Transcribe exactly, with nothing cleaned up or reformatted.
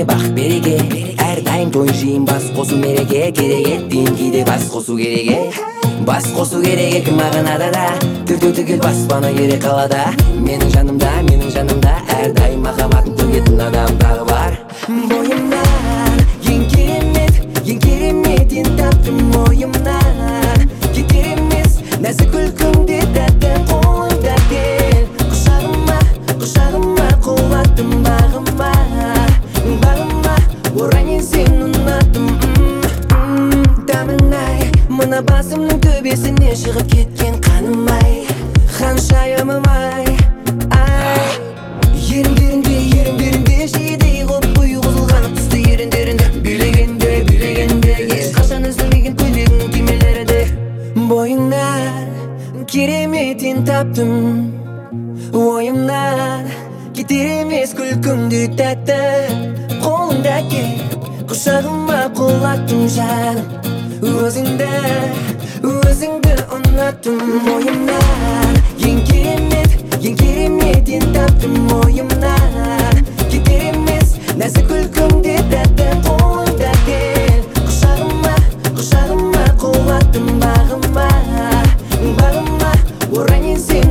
меңе бак береге. Эр дайым той жыйын бас косуу мереке. Керек эттин кийде бас косуу керек. Бас косуу керек эки мағынада да. Түрдө түгел баспана керек калада. Менин жанымда, менин жанымда эр дайым махаббатын төгетін адам дагы бар. Боюмнан ең керемет, ең кереметин таптым ойымнан. Кетер емес нәзік күлкіңде тәттім қолыңда кел. Құшағыма, құшағыма қолаттым бағыма. Бағыма орайын сен ұнаттым. Дамын-ай, мына басымның төбесіне шығып кеткен қаным-ай. Ханшайымым-ай, ай. Еріндерінде, еріндерінде жидей қоп қою қозылған түсті еріндерінде. Билегенде, билегенде ешқашан үзілмеген көйлегің кимелерінде. Бойыңнан кереметин таптым, ойымнан кетер емес күлкіңді тәтті. Қолыңда кел, құшағыма қолаттым жаным. Өзіңді, өзіңді ұнаттым. Ойымнан ең керемет, ең кереметин таптым ойымнан. Кетер емес нәзік күлкіңде тәтті. Қолыңда кел, құшағыма, құшағыма қолаттым бағыма. Бағыма орайын сен